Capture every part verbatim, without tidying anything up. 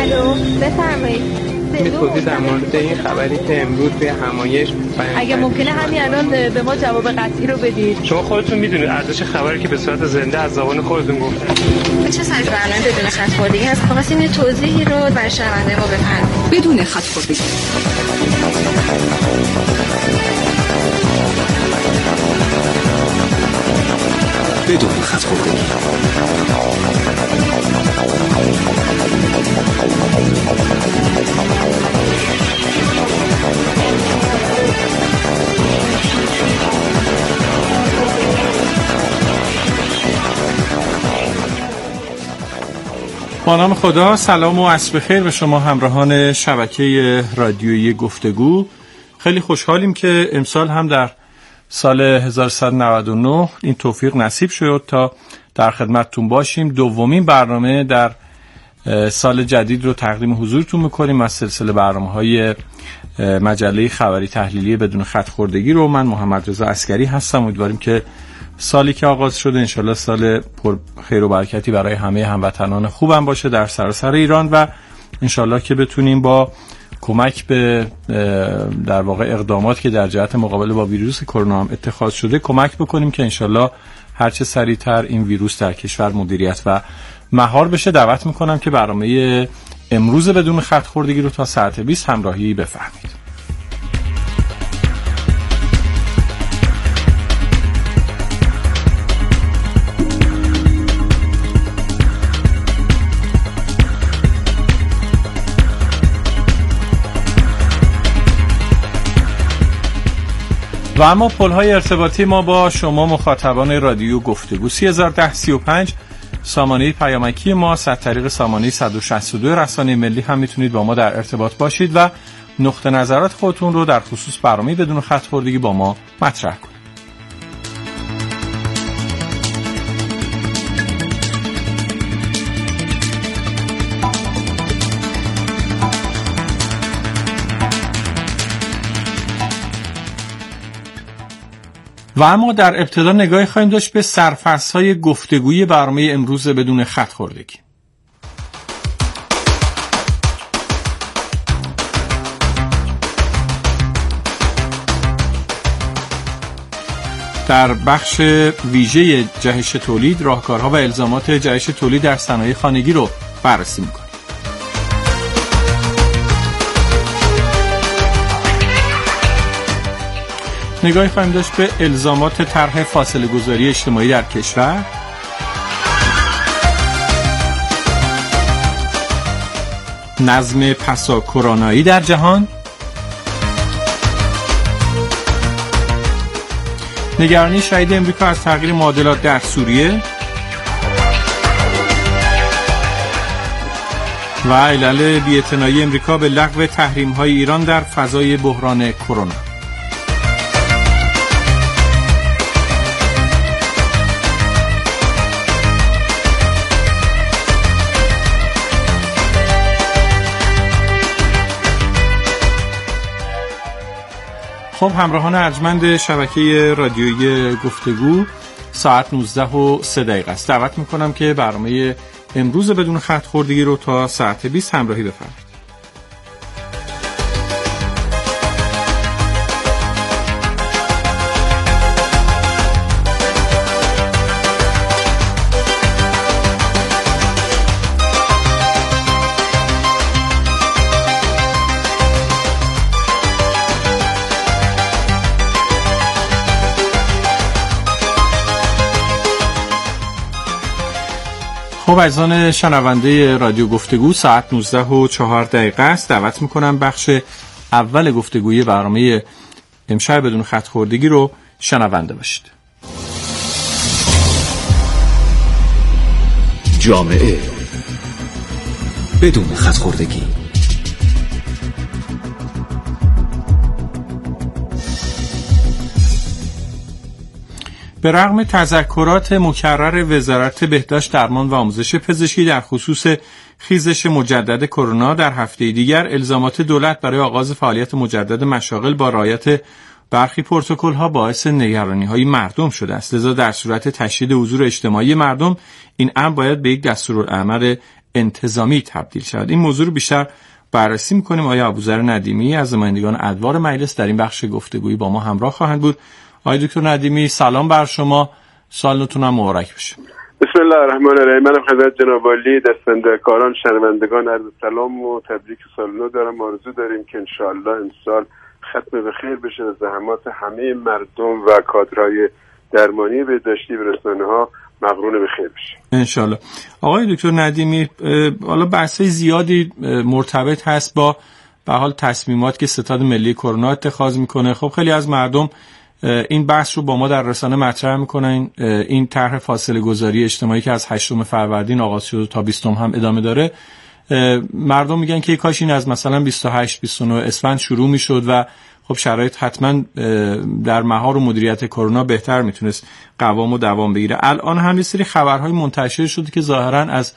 الو بفرمایید. می توضیح در مورد این خبری که امروز توی همایش اگه ممکنه همین الان به ما جواب قطعی رو بدید. شما خودتون میدونید ارزش خبری که به صورت زنده از زبان خودتون گفتن چه سایز برنامه بدون خط خوردگی هست؟ خواستیم یه توضیحی رو برای شنونده ما بفرمایید. بدون خط خوردگی. بدون خط خوردگی. با نام خدا، سلام و عصر بخیر به شما همراهان شبکه رادیویی گفتگو. خیلی خوشحالیم که امسال هم در سال هزار و سیصد و نود و نه این توفیق نصیب شد تا در خدمتتون باشیم. دومین برنامه در سال جدید رو تقدیم حضورتون میکنیم از سلسله برنامه‌های مجله خبری تحلیلی بدون خط خوردگی رو. من محمد رضا عسکری هستم. امیدواریم که سالی که آغاز شده انشالله سال پر خیر و برکتی برای همه هموطنان خوبم باشه در سراسر ایران و انشالله که بتونیم با کمک به در واقع اقدامات که در جهت مقابله با ویروس کرونا هم اتخاذ شده کمک بکنیم که انشالله هرچه سریعتر این ویروس در کشور مدیریت و مهار بشه. دعوت میکنم که برنامه امروز بدون خط خوردگی رو تا ساعت بیست همراهی بفرمایید. و اما پل‌های ارتباطی ما با شما مخاطبان رادیو گفتگو سی هزار و ده سی و پنج سامانه پیامکی ما، از طریق سامانه صد و شصت و دو رسانه ملی هم میتونید با ما در ارتباط باشید و نقطه نظرات خودتون رو در خصوص برنامه بدون خط خوردگی با ما مطرح کنید. و اما در ابتدا نگاهی خواهیم داشت به سرفصل‌های گفتگوی برنامه امروز بدون خط خوردگی. در بخش ویژه جهش تولید، راهکارها و الزامات جهش تولید در صنایع خانگی رو بررسی می‌کنیم. نگاهی خواهیم داشت به الزامات طرح فاصله گذاری اجتماعی در کشور. نظم پسا کرونایی در جهان. نگرانی شدید امریکا از تغییر معادلات در سوریه و علل بی‌اعتنایی امریکا به لغو تحریم‌های ایران در فضای بحران کرونا. خب همراهان ارجمند شبکه رادیویی گفتگو، ساعت نوزده و سه دقیقه است. دعوت میکنم که برنامه امروز بدون خط خوردگی رو تا ساعت بیست همراهی بفرمایید. خب عزیزان شنونده رادیو گفتگو، ساعت نوزده و چهار دقیقه است. دعوت میکنم بخش اول گفتگوی برنامه امشب بدون خط خوردگی رو شنونده باشید. جامعه بدون خط خوردگی. به رغم تذکرات مکرر وزارت بهداشت درمان و آموزش پزشکی در خصوص خیزش مجدد کرونا در هفته دیگر، الزامات دولت برای آغاز فعالیت مجدد مشاغل با رعایت برخی پروتکل‌ها باعث نگرانی‌های مردم شده است. لذا در صورت تشدید حضور اجتماعی مردم، این امر باید به یک دستورالعمل انتظامی تبدیل شود. این موضوع رو بیشتر بررسی می‌کنیم. آقای ابوذر ندیمی از نمایندگان ادوار مجلس در این بخش گفتگویی با ما همراه خواهند بود. آقای دکتر ندیمی سلام بر شما، سال نوتون هم مبارک بشه. بسم الله الرحمن الرحیم. منم خدمت جناب عالی دستندهکاران شنوندگان عرض سلام و تبریک سال نو دارم. آرزو داریم که انشاءالله امسال ختم به خیر بشه و زحمات همه مردم و کادرهای درمانی بهداشتی و رسانه‌ها مقرون به خیر بشه انشالله. آقای دکتر ندیمی، حالا بحث‌های زیادی مرتبط هست با به حال تصمیمات که ستاد ملی کرونا اتخاذ میکنه. خب خیلی از مردم این بحث رو با ما در رسانه مطرح میکنن. این طرح فاصله گذاری اجتماعی که از هشتم فروردین آغاز شد تا بیستم هم ادامه داره، مردم میگن که کاش این از مثلا بیست و هشت بیست و نه اسفند شروع میشد و خب شرایط حتما در مهار و مدیریت کرونا بهتر میتونست قوام و دوام بگیره. الان هم یه سری خبرهای منتشر شده که ظاهرا از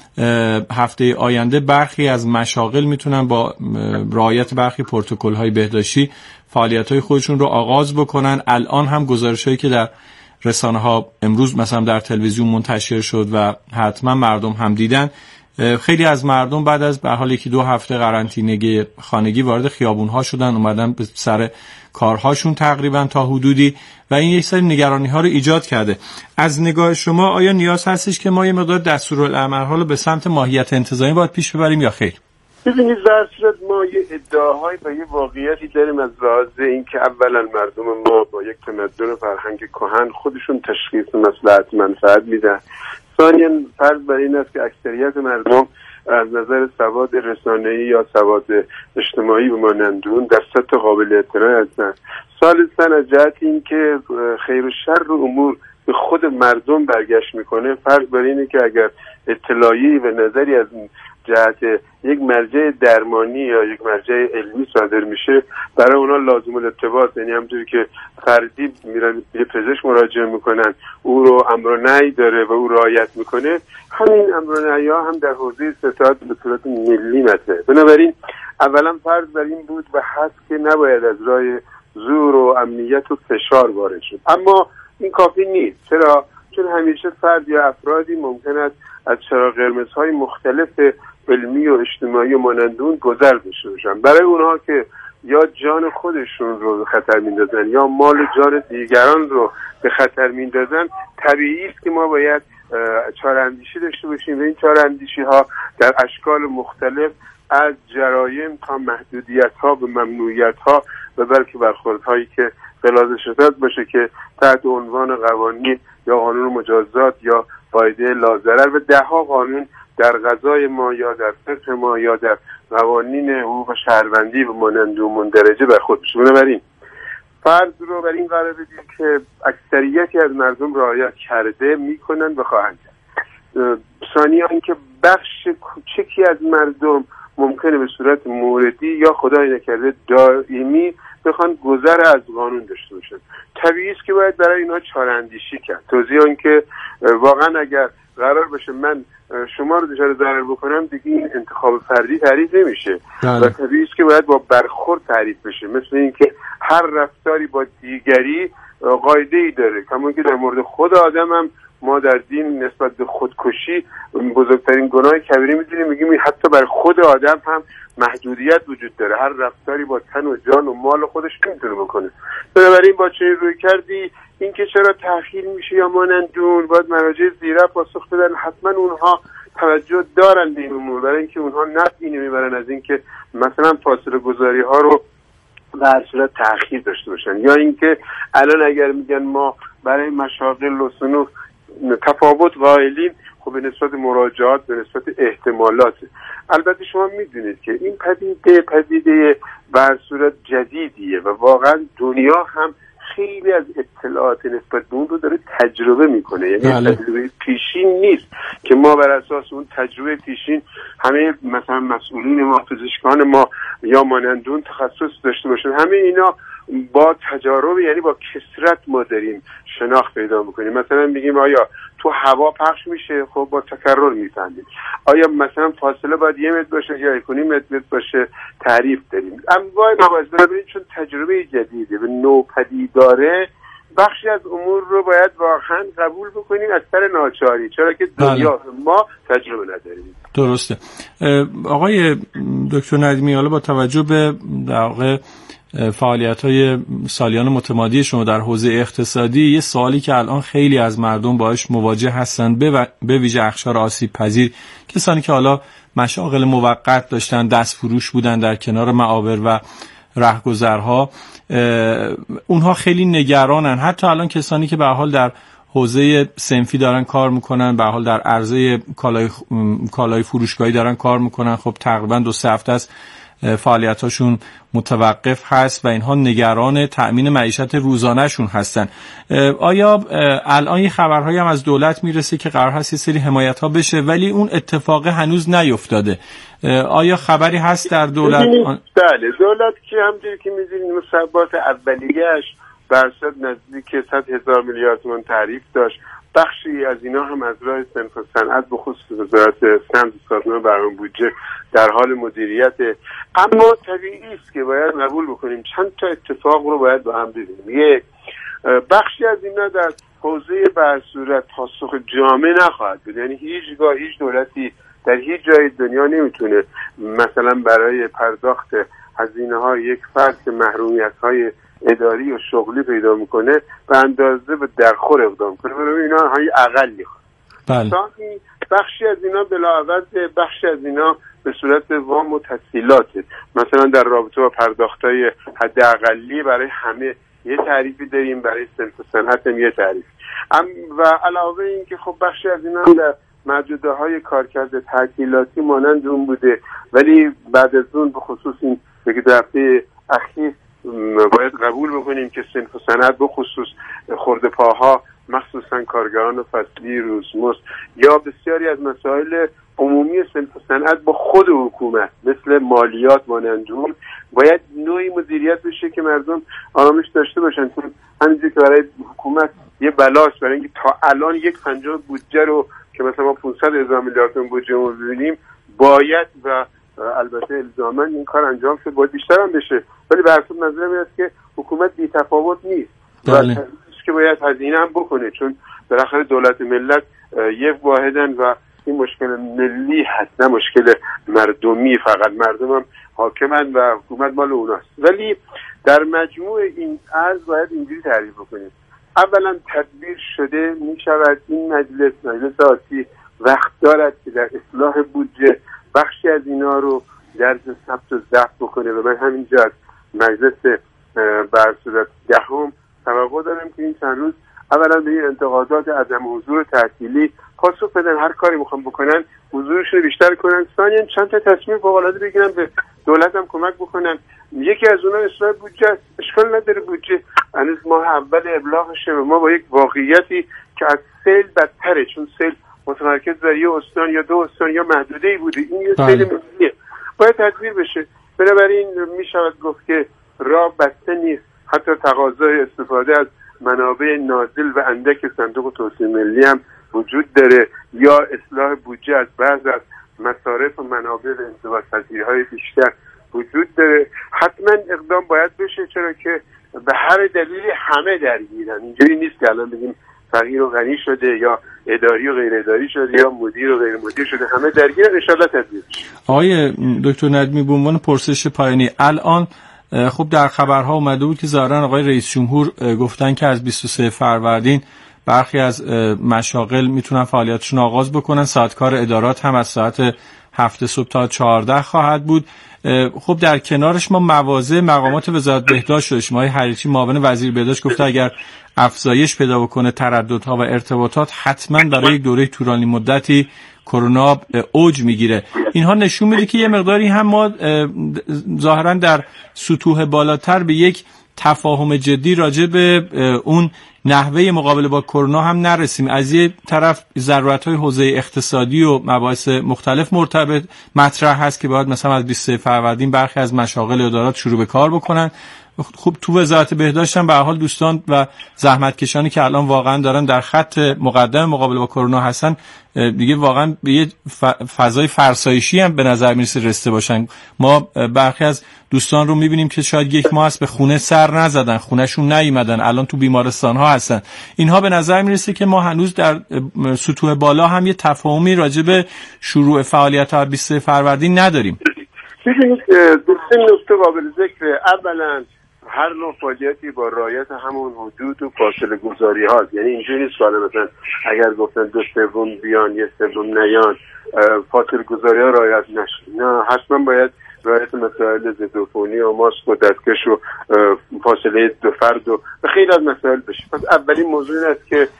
هفته آینده برخی از مشاغل میتونن با رعایت برخی پروتکل‌های بهداشتی فعالیت‌های خودشون رو آغاز بکنن. الان هم گزارش‌هایی که در رسانه‌ها امروز مثلا در تلویزیون منتشر شد و حتما مردم هم دیدن، خیلی از مردم بعد از به حال یکی دو هفته قرنطینگی خانگی وارد خیابون‌ها شدن، اومدن به سر کارهاشون تقریبا تا حدودی و این یک سری نگرانی‌ها رو ایجاد کرده. از نگاه شما آیا نیاز هستش که ما یه مقدار دستورالعمل‌ها رو به سمت ماهیت انتظامی باید پیش ببریم یا خیر؟ ببینید در صورت ما یه ادعاهای و یه واقعیتی داریم از لحاظ اینکه اولا مردم ما با یک تمدن فرهنگ کهن خودشون تشخیص مصلحت منفعت میدن. ثانیاً فرض بر این است که اکثریت مردم از نظر سواد رسانه‌ای یا سواد اجتماعی به مانندون در سطح قابل اعتنایی هستند. ثالثاً از جهت این که خیر و شر امور به خود مردم برگشت میکنه، فرض بر اینه که اگر اطلاعی و نظری از جهت یک مرجع درمانی یا یک مرجع علمی صادر میشه، برای اونا لازم الارتباط، یعنی همونطوری که فردی میرن یه پزشک مراجعه میکنن او رو امر و نهی داره و او رعایت میکنه، همین امر و نهی ها هم در حوزه ستاد به صورت ملی مطرحه. بنابراین اولا فرض بر این بود و هست که نباید از راه زور و امنیت و فشار وارد شد. اما این کافی نیست. چرا؟ چون همیشه فرد یا افرادی ممکن است از چراغ قرمزهای مختلف علمی و اجتماعی و مانندون گذر داشته باشن. برای اونها که یا جان خودشون رو به خطر میندازن یا مال جان دیگران رو به خطر میندازن، طبیعی است که ما باید چاره‌اندیشی داشته باشیم و این چاره‌اندیشی ها در اشکال مختلف از جرایم تا محدودیت ها به ممنوعیت ها و بلکه برخوردهایی که غلاظ شدت باشه که تحت عنوان قوانین یا قانون مجازات یا قاعده لاضرر و ده ها قانون در قضای ما یا در فقه ما یا در قوانین حقوق شهروندی و مانند و مندرجه برخورد بشه. بنابراین فرض رو بر این قرار بدیم که اکثریتی از مردم رعایت کرده میکنن و خواهند کرد. ثانیاً اینکه بخش کوچکی از مردم ممکنه به صورت موردی یا خدای نکرده دائمی بخوان گذر از قانون داشته باشن. طبیعی است که باید برای اینا چاره‌اندیشی کرد. توضیح این که واقعا اگر قرار باشه من شما رو دچار ضرر بکنم، دیگه این انتخاب فردی تعریف نمیشه و طبیعی است که باید با برخورد تعریف بشه. مثل اینکه هر رفتاری با دیگری قاعده‌ای داره، کما که در مورد خود آدم هم ما در دین نسبت به خودکشی بزرگترین گناه کبیره میدونیم، میگیم حتی بر خود آدم هم محدودیت وجود داره، هر رفتاری با تن و جان و مال خودش نمیتونه بکنه. بنابراین با چه روی کردی اینکه چرا تأخیر میشه یا مانندون باید مراجع زیرا پاسخ بدن. حتما اونها توجه دارن به این امور، برای اینکه اونها نفعی نمیبرن از اینکه مثلا فاصله گذاری ها رو به هر صورت تأخیر داشته باشن، یا اینکه الان اگر میگن ما برای مشاغل و صنوف تفاوت قائلیم، خب به نسبت مراجعات به نسبت احتمالات. البته شما میدونید که این پدیده پدیده به هر صورت جدیدیه و واقعا دنیا هم خیلی از اطلاعات نسبت به اون رو داره تجربه میکنه، یعنی تجربه پیشین نیست که ما بر اساس اون تجربه پیشین همه مثلا مسئولین ما، پزشکان ما یا مانندون تخصص داشته باشن. همه اینا با تجارب، یعنی با کثرت ما داریم شناخت پیدا میکنیم. مثلا میگیم آیا تو هوا پخش میشه، خب با تکرر میفهمیم. آیا مثلا فاصله باید یه متر باشه یا یک و نیم متر باشه، تعریف داریم. انواع موازنه ببینید، چون تجربه جدیده و نوپدیداره بخشی از امور رو باید واقعا قبول بکنیم از سر ناچاری، چرا که دنیا ما تجربه نداریم. درسته. آقای دکتر ندیمی، حالا با توجه به در واقع فعالیت‌های سالیان متمادی شما در حوزه اقتصادی، یه سوالی که الان خیلی از مردم باهاش مواجه هستن، به ویژه اقشار آسیب پذیر، کسانی که حالا مشاغل موقت داشتن، دست فروش بودن در کنار معابر و رهگذرها، اونها خیلی نگرانن. حتی الان کسانی که به حال در حوزه صنفی دارن کار میکنن، به حال در عرضه کالای کالای فروشگاهی دارن کار میکنن، خب تقریبا دو سه هفته است فعالیتاشون متوقف هست و اینها نگران تأمین معیشت روزانهشون هستن. آیا الان یه خبرهایی هم از دولت میرسه که قرار هست یه سری حمایت ها بشه ولی اون اتفاق هنوز نیفتاده؟ آیا خبری هست در دولت؟ بله، دولت که همونجوری که می‌دونید مصوبات اولیه‌اش برصد نزدیک صد هزار میلیارد تومان تعریف داشت. بخشی از اینا هم از راه صنف و صنعت به خصوص وزارت سمت سازمان برنامه بودجه در حال مدیریت. اما طبیعی است که باید قبول بکنیم چند تا اتفاق رو باید با هم ببینیم. یک، بخشی از اینا در حوزه به صورت پاسخ جامع نخواهد بود، یعنی هیچگاه هیچ دولتی در هیچ جای دنیا نمیتونه مثلا برای پرداخت هزینه های یک فرد که محرومیت های اداری و شغلی پیدا میکنه به اندازه به درخور اقدام کنه، برای اینا های اقلی خواهد. بله. بخشی از اینا بلاعوض بخشی از اینا به صورت وام و تسهیلاته، مثلا در رابطه با پرداختای حد اقلی برای همه یه تعریفی داریم، برای صنف و صنعت هم یه تعریف. و علاوه این که خب بخشی از اینا در محدوده های کارکرد تعطیلاتی مانند اون بوده، ولی بعد از اون به خصوص این یک دفعه اخیر باید قبول بکنیم که صنف و صنعت به خصوص خرده پاها، مخصوصا کارگران فصلی، روزمزد یا بسیاری از مسائل عمومی صنف و صنعت با خود حکومت مثل مالیات مانند اون باید نوعی مدیریت بشه که مردم آرامش داشته باشن. چون همینجوری که برای حکومت یه بلاست، برای اینکه تا الان یک پنجاه بودجه رو که مثلا ما پانصد هزار میلیارد تومان بودجه رو ببینیم باید و البته الزاما این کار انجام شد، باید بیشتر هم بشه، ولی به هر صورت نظر میاد که حکومت بی تفاوت نیست. بله. و که باید هزینه هم بکنه، چون بالاخره دولت ملت یک واحدن و این مشکل ملی هست، نه مشکل مردمی، فقط مردم هم حاکمن و حکومت مال اوناست. ولی در مجموع این عرض باید اینجوری تعریف بکنیم. اولا تدبیر شده می شود این مجلس مجلس آتی وقت دارد که در اصلاح بودجه بخشی از اینا رو درج ثبت و ضبط بکنه و من همینجا از مجلس بر صورت دهم توقع دارم که این چند روز اولا به این انتقادات عدم حضور تعطیلی پاسخ بدن، هر کاری میخوام بکنن حضورشون رو بیشتر کنن، ثانیاً چند تا تصمیم فوق‌العاده بگیرن به دولت هم کمک بکنن. یکی از اونها اصلاح بودجه است. اشکال نداره بودجه هنوز ماه اول ابلاغشه و ما با یک واقعیتی که از سیل بدتره، چون سیل متمرکز در یه استان یا دو استان یا محدوده‌ای بوده، این یه سیل ملیه باید تدبیر بشه. بنابراین می شود گفت که راه بسته نیست، حتی تقاضای استفاده از منابع نازل و اندک صندوق توسعه ملی هم وجود داره، یا اصلاح بودجه از بعض از مصارف و منابع و انضباط‌پذیری‌های بیشتر وجود داره. حتما اقدام باید بشه، چرا که به هر دلیلی همه درگیرن. اینجوری نیست که الان بگیم فقیر و غنی شده یا اداری و غیر اداری شده یا مدیر و غیر مدیر شده، همه درگیرن. ان شاءالله تدبیر بشه. آقای دکتر ندیمی، به عنوان پرسش پایانی، الان خب در خبرها اومده بود که ظاهرا آقای رئیس جمهور گفتن که از بیست و سوم فروردین برخی از مشاغل میتونن فعالیتشون آغاز بکنن، ساعت کار ادارات هم از ساعت هفت صبح تا چهارده خواهد بود. خب در کنارش ما مواضع مقامات وزارت بهداشت و اجتماعی حریچی معاون وزیر بهداشت گفته اگر افزایش پیدا بکنه ترددها و ارتباطات حتما برای یک دوره طولانی مدتی کرونا اوج میگیره. اینها نشون میده که یه مقداری هم ما ظاهرا در سطوح بالاتر به یک تفاهم جدی راجع به اون نحوه مقابله با کرونا هم نرسیم. از یه طرف ضرورت‌های حوزه اقتصادی و مباحث مختلف مرتبط مطرح هست که باید مثلا از بیست و سوم فروردین برخی از مشاغل ادارات شروع به کار بکنن خب تو وزارت بهداشت هم به هر حال دوستان و زحمتکشانی که الان واقعا دارن در خط مقدم مقابله با کرونا هستن دیگه واقعا به یه فضای فرسایشی هم به نظر میرسه رسیده باشن. ما برخی از دوستان رو میبینیم که شاید یک ماه است به خونه سر نزدن، خونهشون نیومدن، الان تو بیمارستان ها هستن. اینها به نظر میرسه که ما هنوز در سطوح بالا هم یه تفاهمی راجع به شروع فعالیت ها بیست فروردین نداریم. ببینید دو سه نکته قابل ذکر. اولا هر نوع فعالیتی با رعایت همون حدود و فاصله گذاری هاست، یعنی اینجوری نیست که مثلا اگر گفتن دو سوم بیان یه سوم نیان فاصله گذاری ها رعایت نشه. نه، حتما باید رعایت مسائل ضد عفونی و ماسک و دستکش و فاصله دو فرد و خیلی از مسائل بشه. پس اولین موضوع این است که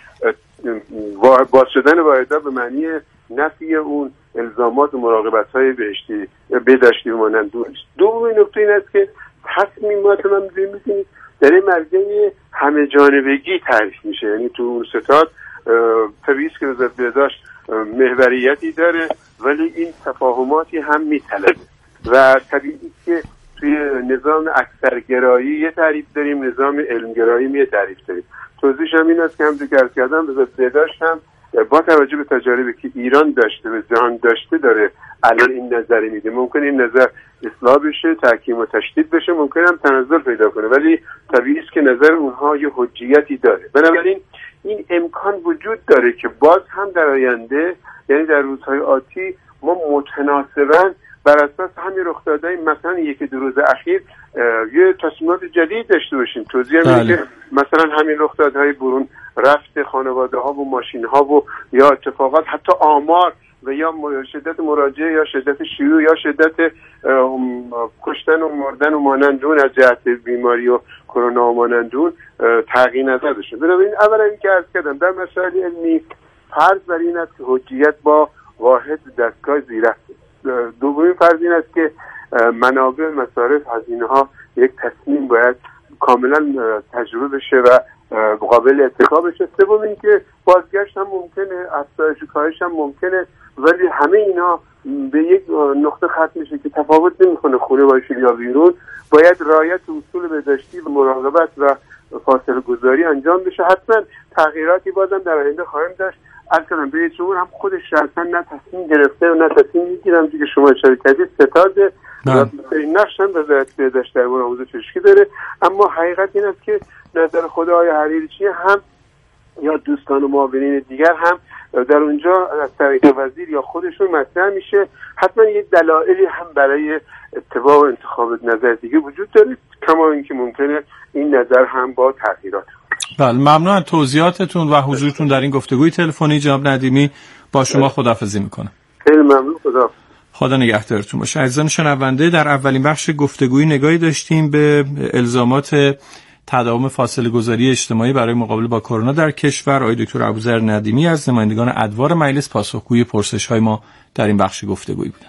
باز شدن واحدها به معنی نفی اون الزامات و مراقبت‌های بهشتی بهداشتی مانند نیست. دومین نکته این است که تصمیمات من می‌بینید در این مرجع همه جانبگی تعریف میشه، یعنی تو اون ستاد طبیعی است که وزارت بهداشت محوریتی داره ولی این تفاهماتی هم میطلبه و طبیعی است که توی نظام اکثرگرایی یه تعریف داریم، نظام علمگرایی یه تعریف داریم. توضیحش هم این است که هم ذکر کردم وزارت بهداشت هم با توجه به تجاربی که ایران داشته و جهان داشته داره الان این نظر میده. ممکن این نظر اصلاح بشه، تحکیم و تشدید بشه، ممکن هم تنزل پیدا کنه، ولی طبیعی است که نظر اونها یه حجیتی داره. بنابراین این امکان وجود داره که باز هم در آینده، یعنی در روزهای آتی، ما متناسباً بر اساس همین رخدادهای مثلا یکی دو روز اخیر یه تصمیمات جدید داشته باشیم. توضیح میدم که مثلا همین رخدادهای برون رفت خانواده ها و ماشین ها و یا اتفاقات حتی آمار و یا شدت مراجعه یا شدت شیوع یا شدت کشتن و مردن و مانندون از جهت بیماری و کرونا و مانندون تغییر نزده شد. بنابراین اولا این که عرض کردم در مسائل علمی فرض بر این است که حجیت با واحد دستگاه زیرک. دومین فرض این است که منابع مصارف هزینه ها یک تصمیم باید کاملا تجربه بشه و قابل اتکا بشه. سوم این که بازگشت هم ممکنه، افزایش و کاهش هم ممکنه، ولی همه اینا به یک نقطه ختم میشه که تفاوت نمیکنه خونه باشه یا بیرون. باید رعایت اصول بهداشتی و مراقبت و فاصله گذاری انجام بشه. حتما تغییراتی بازم در آینده خواهیم داشت. اصلا به جمهور هم خودش شخصا نه تصمیم گرفته و نه تصمیم میگیرم که شما اشاره کردید ستاد و نقش هم وزارت بهداشت در مورد موضوع پزشکی داره. اما حقیقت این است که نظر خود آقای حریریچی هم یا دوستان و معاونین دیگر هم در اونجا از طریق وزیر یا خودشون مطرح میشه. حتما یه دلایلی هم برای اتباع و انتخاب نظر دیگه وجود داره، کما اینکه ممکنه این نظر هم با تغییرات. بله، ممنون از توضیحاتتون و حضورتون در این گفتگوی تلفنی. جناب ندیمی با شما خداحافظی میکنم. خیلی ممنون. خدا خدا نگهدارتون باشه. عزیزان شنونده، در اولین بخش گفتگوی نگاهی داشتیم به الزامات تداوم فاصله گذاری اجتماعی برای مقابله با کرونا در کشور. آقای دکتر ابوذر ندیمی از نمایندگان ادوار مجلس پاسخگوی پرسش‌های ما در این بخش گفتگویی بودند.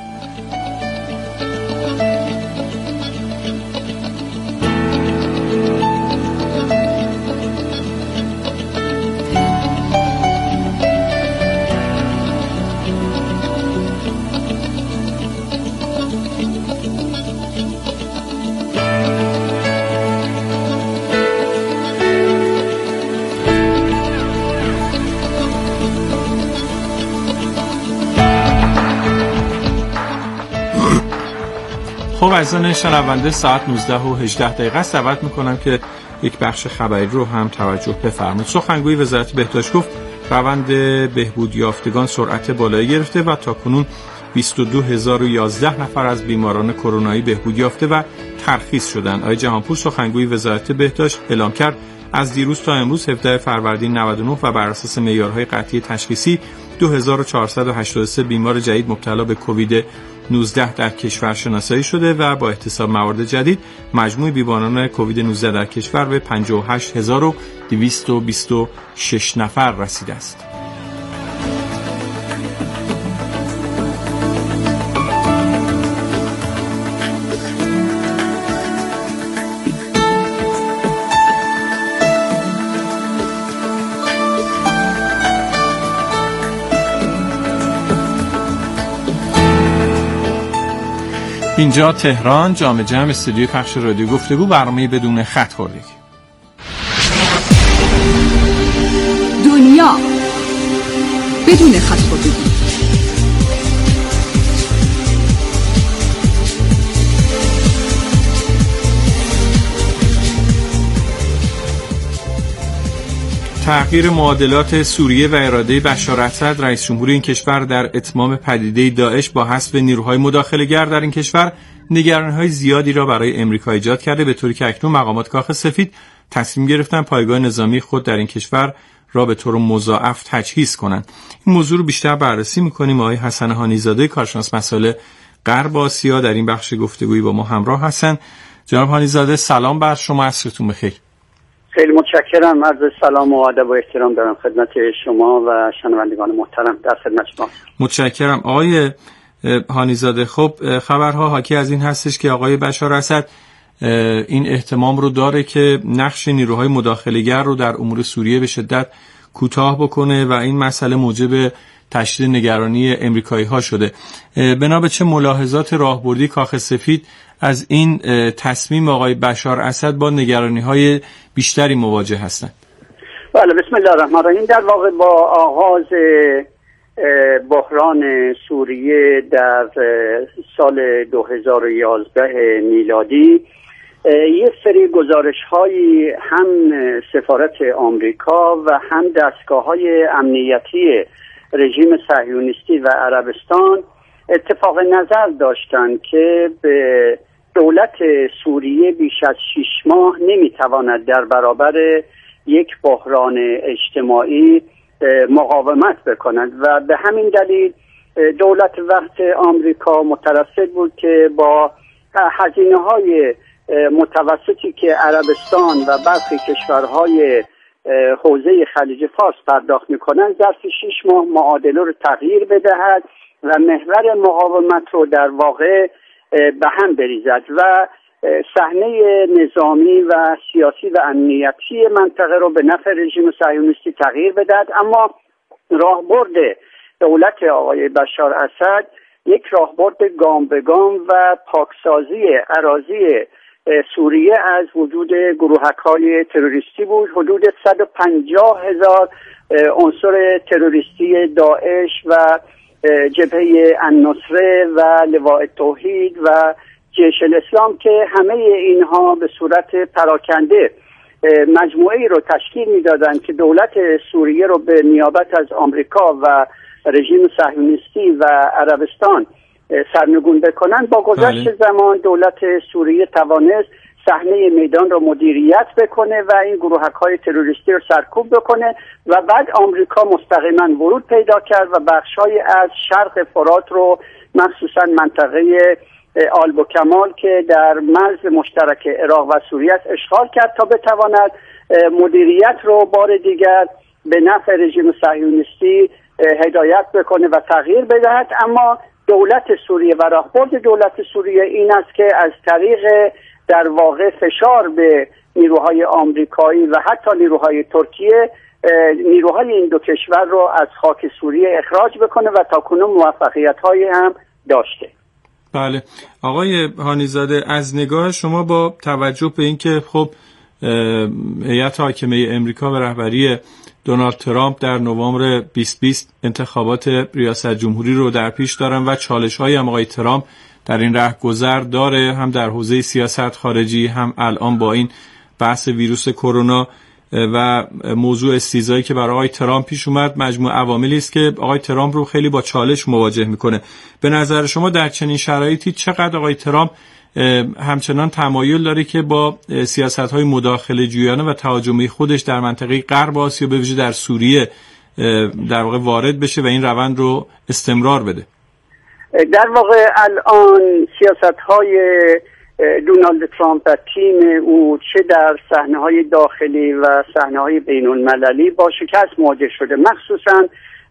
خب عزیزان شنونده، ساعت نوزده و هجده دقیقه است. دعوت میکنم که یک بخش خبری رو هم توجه بفرمایید. سخنگوی وزارت بهداشت گفت روند بهبود یافتگان سرعت بالایی گرفته و تاکنون بیست و دو هزار و یازده نفر از بیماران کرونایی بهبود یافته و ترخیص شدند. آقای جهانپور سخنگوی وزارت بهداشت اعلام کرد از دیروز تا امروز هفدهم فروردین نود و نه و بر اساس معیارهای قطعی تشخیصی دو هزار و چهارصد و هشتاد و سه بیمار جدید مبتلا به کووید نوزده در کشور شناسایی شده و با احتساب موارد جدید مجموع بیماران کووید نوزده در کشور به پنجاه و هشت هزار و دویست و بیست و شش نفر رسیده است. اینجا تهران، جام جم استودیوی پخش رادیو گفتگو، برنامه بدون خط خوردگی. دنیا بدون خط خوردگی. تغییر معادلات سوریه و اراده بشار اسد رئیس جمهور این کشور در اتمام پدیده داعش با حذف نیروهای مداخله‌گر در این کشور نگرانی‌های زیادی را برای امریکا ایجاد کرده، به طوری که اکنون مقامات کاخ سفید تصمیم گرفتن پایگاه نظامی خود در این کشور را به طور مضاعف تجهیز کنند. این موضوع رو بیشتر بررسی می‌کنیم. آقای حسن هانیزاده، کارشناس مسائل غرب آسیا، در این بخش گفتگویی با ما همراه هستند. جناب هانیزاده، سلام بر شما، عصرتون بخیر. خیلی متشکرم. عرض سلام و ادب و احترام دارم خدمت شما و شنوندگان محترم. در خدمت شما. متشکرم آقای هانیزاده. خب خبرها حاکی از این هستش که آقای بشار اسد این اهتمام رو داره که نقش نیروهای مداخله‌گر رو در امور سوریه به شدت کوتاه بکنه و این مسئله موجب تشدید نگرانی امریکایی‌ها شده. بنا به چه ملاحظات راهبردی کاخ سفید از این تصمیم آقای بشار اسد با نگرانی‌های بیشتری مواجه هستند؟ بله، بسم الله الرحمن الرحیم. در واقع با آغاز بحران سوریه در سال دو هزار و یازده میلادی یک سری گزارش‌هایی هم سفارت آمریکا و هم دستگاه‌های امنیتی رژیم صهیونیستی و عربستان اتفاق نظر داشتند که به دولت سوریه بیش از شش ماه نمیتواند در برابر یک بحران اجتماعی مقاومت بکند و به همین دلیل دولت وقت آمریکا مترصد بود که با هزینه‌های متوسطی که عربستان و برخی کشورهای حوزه خلیج فارس پرداخت می‌کنند ظرف شش ماه معادله رو تغییر بدهد و محور مقاومت رو در واقع به هم بریزد و صحنه نظامی و سیاسی و امنیتی منطقه رو به نفع رژیم صهیونیستی تغییر بدهد. اما راهبرد دولت آقای بشار اسد یک راهبرد گام به گام و پاکسازی اراضی سوریه از وجود گروهک‌های تروریستی بود. حدود صد و پنجاه هزار عنصر تروریستی داعش و جبهه النصره و لواء توحید و جیش الاسلام که همه اینها به صورت پراکنده مجموعه‌ای رو تشکیل می‌دادند که دولت سوریه رو به نیابت از آمریکا و رژیم صهیونیستی و عربستان سرنگون بکنن. با گذشت بله. زمان دولت سوریه توانست صحنه میدان رو مدیریت بکنه و این گروهک‌های تروریستی رو سرکوب بکنه و بعد آمریکا مستقیما ورود پیدا کرد و بخش‌های از شرق فرات رو مخصوصا منطقه آلب و کمال که در مرز مشترک عراق و سوریه است اشغال کرد تا بتواند مدیریت رو بار دیگر به نفع رژیم صهیونیستی هدایت بکنه و تغییر بدهد. اما دولت سوریه و راهبرد دولت سوریه این است که از طریق در واقع فشار به نیروهای آمریکایی و حتی نیروهای ترکیه نیروهای این دو کشور رو از خاک سوریه اخراج بکنه و تاکنون موفقیت‌هایی هم داشته. بله آقای هانیزاده، از نگاه شما با توجه به اینکه خب هیئت حاکمه امریکا به رهبری دونالد ترامپ در نوامبر بیست بیست انتخابات ریاست جمهوری رو در پیش دارن و چالش‌های هم آقای ترامپ در این رهگذر داره، هم در حوزه سیاست خارجی هم الان با این بحث ویروس کرونا و موضوع استیزایی که برای آقای ترامپ پیش اومد، مجموع عواملی است که آقای ترامپ رو خیلی با چالش مواجه میکنه. به نظر شما در چنین شرایطی چقدر آقای ترامپ همچنان تمایل داره که با سیاست‌های مداخله جویانه و تهاجمی خودش در منطقه غرب آسیا به ویژه در سوریه در واقع وارد بشه و این روند رو استمرار بده؟ در واقع الان سیاست‌های دونالد ترامپ و تیم او چه در صحنه‌های داخلی و صحنه‌های بین‌المللی با شکست مواجه شده، مخصوصاً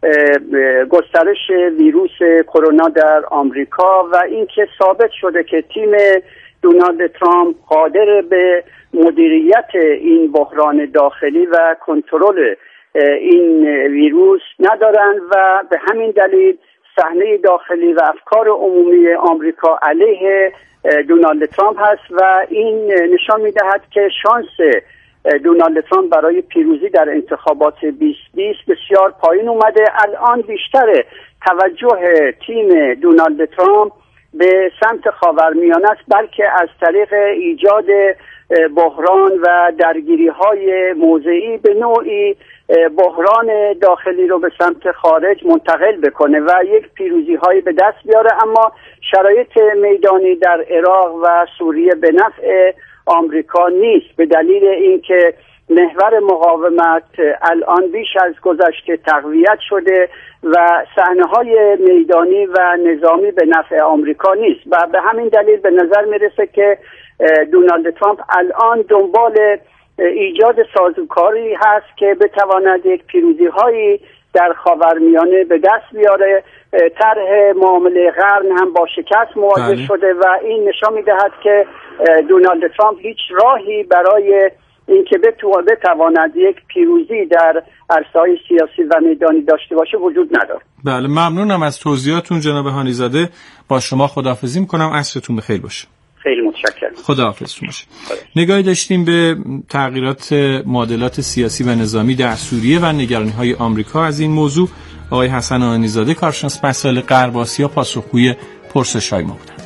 گسترش ویروس کرونا در آمریکا و اینکه ثابت شده که تیم دونالد ترامپ قادر به مدیریت این بحران داخلی و کنترل این ویروس ندارند و به همین دلیل صحنه داخلی و افکار عمومی آمریکا علیه دونالد ترامپ هست و این نشان می‌دهد که شانس دونالد ترامپ برای پیروزی در انتخابات بیست بیست بسیار پایین اومده. الان بیشتر توجه تیم دونالد ترامپ به سمت خاورمیانه است، بلکه از طریق ایجاد بحران و درگیری‌های موضعی به نوعی بحران داخلی رو به سمت خارج منتقل بکنه و یک پیروزی‌هایی به دست بیاره. اما شرایط میدانی در عراق و سوریه به نفع آمریکا نیست، به دلیل اینکه محور مقاومت الان بیش از گذشته تقویت شده و صحنه‌های میدانی و نظامی به نفع آمریکا نیست و به همین دلیل به نظر میرسه که دونالد ترامپ الان دنبال ایجاد سازوکاری هست که بتواند یک پیروزی‌هایی در خاورمیانه به دست بیاره. طرح معامله قرن هم با شکست مواجه بله. شده و این نشان می‌دهد که دونالد ترامپ هیچ راهی برای اینکه بتواند یک پیروزی در عرصه‌های سیاسی و میدانی داشته باشه وجود نداره. بله، ممنونم از توضیحاتون جناب هانیزاده. با شما خداحافظی می‌کنم. عصرتون بخیر باشه. خیلی متشکرم. خداحافظتون باشه. نگاهی داشتیم به تغییرات معادلات سیاسی و نظامی در سوریه و نگرانی‌های آمریکا از این موضوع. آقای حسن هانیزاده کارشناس مسائل غرب آسیا پاسخگوی پرسش‌های ما بودند.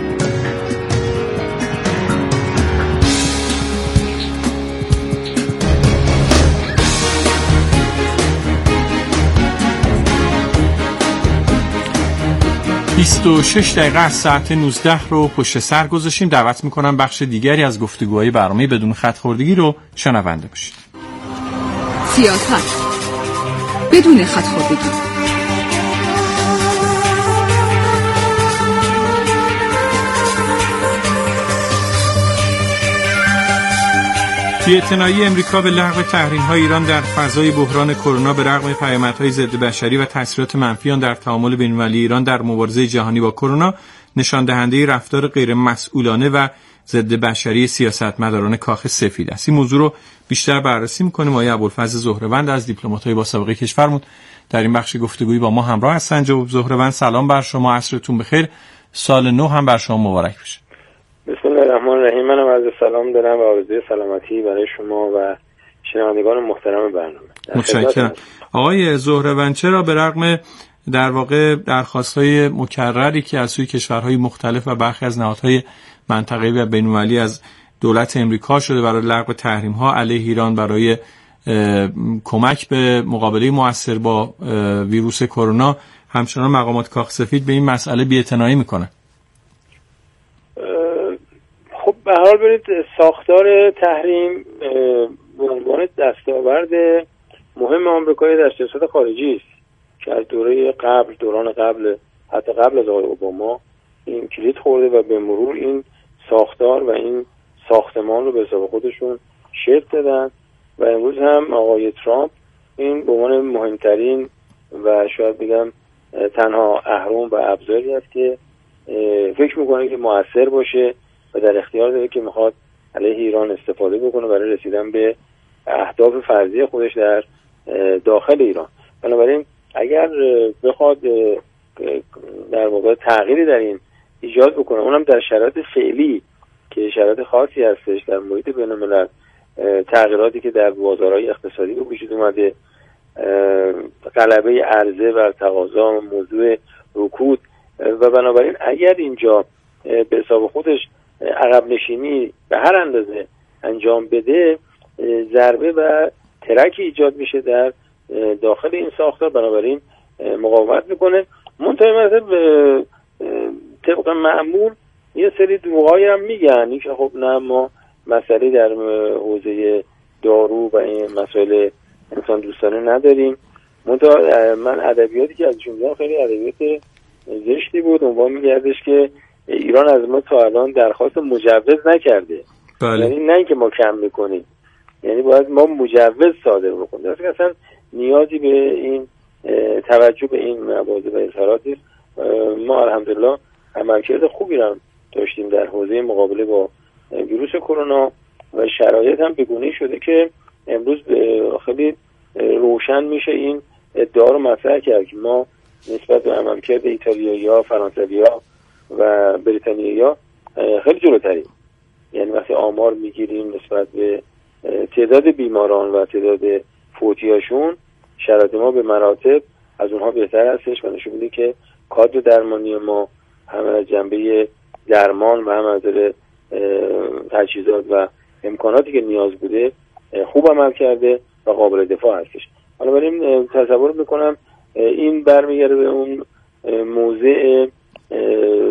بیست و شش دقیقه از ساعت نوزده رو پشت سر گذاشتیم. دعوت میکنم بخش دیگری از گفتگوهای برنامه بدون خط خوردگی رو شنونده باشید. سیاست بدون خط خوردگی. بی‌اعتنایی امریکا به لغو تحریم‌های ایران در فضای بحران کرونا به رغم پیامدهای ضد بشری و تاثیرات منفی آن در تعامل بین‌المللی ایران در مبارزه جهانی با کرونا نشان دهنده رفتار غیر مسئولانه و ضد بشری سیاستمداران کاخ سفید است. این موضوع رو بیشتر بررسی می‌کنیم. آقای ابوالفضل زهره‌وند از دیپلمات‌های با سابقه کشورمون در این بخش گفتگویی با ما همراه هستند. جناب زهره‌وند سلام بر شما، عصرتون بخیر. سال نو هم بر شما مبارک بشه. بسم الله الرحمن الرحیم. منم عرض سلام دارم و آرزوی سلامتی برای شما و شنوندگان محترم برنامه. متشکرم. آقای زهره‌وند، چرا به رغم در واقع درخواست‌های مکرری که از سوی کشورهای مختلف و برخی از نهادهای منطقه‌ای و بین‌المللی از دولت امریکا شده برای لغو تحریم‌ها علیه ایران برای کمک به مقابله مؤثر با ویروس کرونا، همچنان مقامات کاخ سفید به این مسئله بی‌اعتنایی می‌کنه؟ خب به هر حال برید ساختار تحریم به عنوان دستاورد مهم آمریکایی در سیاست خارجی است که از دوره قبل دوران قبل حتی قبل از آقای اوباما این کلید خورده و به مرور این ساختار و این ساختمان رو به حساب خودشون شکل دادن و امروز هم آقای ترامپ این به عنوان مهمترین و شاید بگم تنها اهرم و ابزاری است که فکر میکنه که مؤثر باشه و در اختیار داره که میخواد علیه ایران استفاده بکنه برای رسیدن به اهداف فرضی خودش در داخل ایران. بنابراین اگر بخواد در واقع تغییری در این ایجاد بکنه، اونم در شرایط فعلی که شرایط خاصی هستش در محیط بین‌الملل، تغییراتی که در بازارهای اقتصادی به وجود اومده، غلبه عرضه بر تقاضا، موضوع رکود و بنابراین اگر اینجا به حساب خودش عقب نشینی به هر اندازه انجام بده، ضربه و ترکی ایجاد میشه در داخل این ساختار، بنابراین مقاومت میکنه. منتها مثلا طبق معمول یه سری دروغایی هم میگن این که خب نه ما مسئله در حوزه دارو و این مسائل انسان دوستانه نداریم. منتها من ادبیاتی که ازشون دیدم خیلی ادبیات زشتی بود. عنوان میگردش که ایران از ما تا الان درخواست مجوز نکرده. بله. یعنی نه اینکه ما کم میکنیم، یعنی باید ما مجوز صادر بکنیم. در اصلا نیازی به این توجه به این مواضع و اظهارات نیست. ما الحمدلله عملکرد خوبی رو داشتیم در حوزه مقابله با ویروس کرونا و شرایط هم بگونه شده که امروز خیلی روشن میشه این ادعا رو مطرح کرد که ما نسبت به عملکرد ایتالیایی‌ها، فرانسوی‌ها و بریتانیایی‌ها خیلی جلوتریم. یعنی وقتی آمار میگیریم نسبت به تعداد بیماران و تعداد فوتیاشون، شرایط ما به مراتب از اونها بهتر هستش و نشون میده که کادر درمانی ما هم از جنبه درمان و هم از تجهیزات و امکاناتی که نیاز بوده خوب عمل کرده و قابل دفاع هستش. حالا بریم تصور میکنم این برمیگرده به اون موضع